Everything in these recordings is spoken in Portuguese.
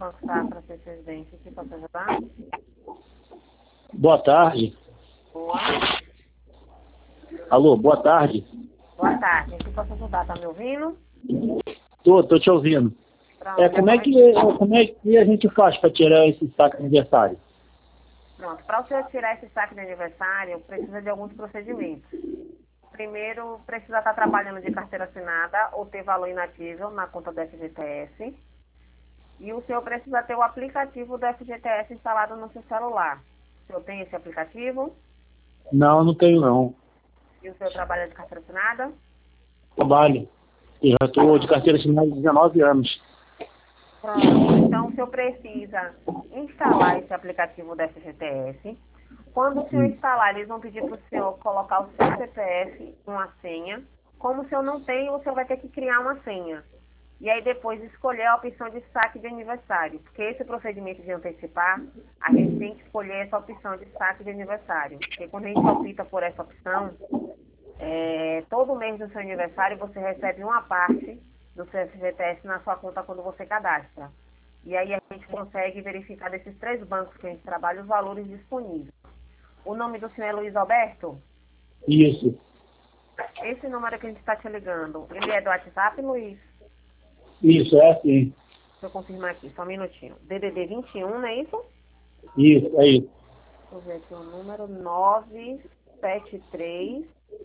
Banco Safra, presidente, que posso ajudar? Boa tarde. Boa. Alô, boa tarde. Boa tarde, que posso ajudar? Tá me ouvindo? Tô te ouvindo. Pronto, Como é que a gente faz para tirar esse saque aniversário? Pronto, para você tirar esse saque de aniversário, precisa de alguns procedimentos. Primeiro, precisa estar trabalhando de carteira assinada ou ter valor inatível na conta do FGTS. E o senhor precisa ter o aplicativo do FGTS instalado no seu celular. O senhor tem esse aplicativo? Não tenho não. E o senhor trabalha de carteira assinada? Trabalho. Eu já estou de carteira assinada há 19 anos. Pronto, então o senhor precisa instalar esse aplicativo do FGTS. Quando o senhor instalar, eles vão pedir para o senhor colocar o seu CPF, uma senha. Como o senhor não tem, o senhor vai ter que criar uma senha. E aí depois escolher a opção de saque de aniversário. Porque esse procedimento de antecipar, a gente tem que escolher essa opção de saque de aniversário. Porque quando a gente opta por essa opção, todo mês do seu aniversário você recebe uma parte do seu FGTS na sua conta quando você cadastra. E aí a gente consegue verificar desses 3 bancos que a gente trabalha os valores disponíveis. O nome do senhor é Luiz Alberto? Isso. Esse número que a gente está te ligando, ele é do WhatsApp, Luiz? Isso, é assim. Deixa eu confirmar aqui, só um minutinho. DDD 21, não é isso? Isso, é isso. Deixa eu ver aqui o número 973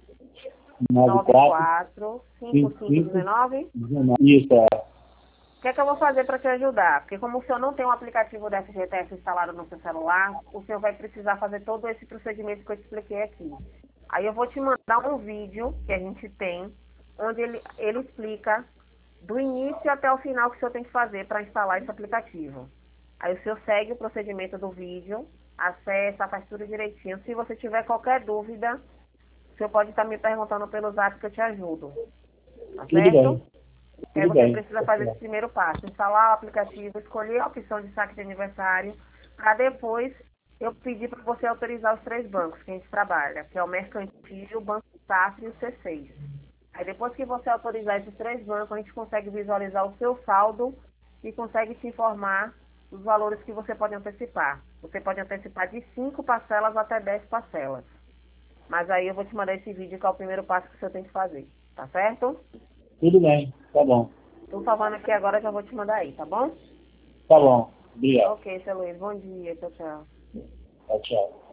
94 94 55 5519. 19. Isso, é. O que é que eu vou fazer para te ajudar? Porque como o senhor não tem um aplicativo da FGTS instalado no seu celular, o senhor vai precisar fazer todo esse procedimento que eu te expliquei aqui. Aí eu vou te mandar um vídeo que a gente tem, onde ele explica do início até o final o que o senhor tem que fazer para instalar esse aplicativo. Aí o senhor segue o procedimento do vídeo, acessa, faz tudo direitinho. Se você tiver qualquer dúvida, o senhor pode estar me perguntando pelo zap que eu te ajudo. Tá Tudo certo? bem. E aí Tudo você bem. precisa fazer esse primeiro passo, instalar o aplicativo, escolher a opção de saque de aniversário, para depois eu pedir para você autorizar os 3 bancos que a gente trabalha, que é o Mercantil, o Banco Safra e o C6. Aí depois que você autorizar esses 3 bancos, a gente consegue visualizar o seu saldo e consegue te informar os valores que você pode antecipar. Você pode antecipar de 5 parcelas até 10 parcelas. Mas aí eu vou te mandar esse vídeo que é o primeiro passo que você tem que fazer, tá certo? Tudo bem. Tá bom. Tô salvando aqui agora, já vou te mandar aí, tá bom? Tá bom. Obrigado. Ok, seu Luiz, bom dia, tchau, tchau. Tchau, tchau.